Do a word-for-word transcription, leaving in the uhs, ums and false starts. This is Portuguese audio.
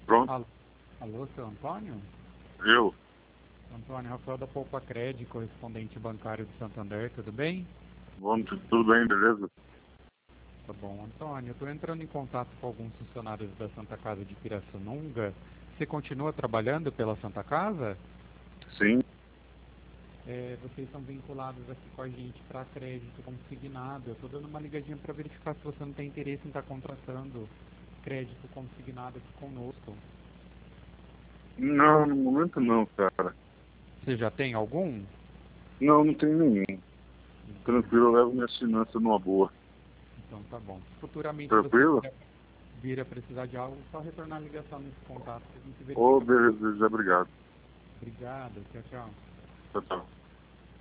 Pronto, Alô, alô, seu Antônio? eu. Antônio, Rafael da Poupa Cred, correspondente bancário do Santander, tudo bem? Vamos, tudo bem, beleza? Tá bom, Antônio, eu estou entrando em contato com alguns funcionários da Santa Casa de Pirassununga. Você continua trabalhando pela Santa Casa? Sim. É, vocês são vinculados aqui com a gente para crédito consignado. Eu estou dando uma ligadinha para verificar se você não tem interesse em estar contratando crédito consignado aqui conosco. Não, no momento não, cara. Você já tem algum? Não, não tem nenhum. Entendi. Tranquilo, eu levo minhas finanças numa boa. Então tá bom. Se futuramente você Tranquilo? vier vir a precisar de algo, só retornar a ligação nesse contato que a gente Ô, verifica. beleza, obrigado. Obrigado, tchau, tchau. Tchau, tchau.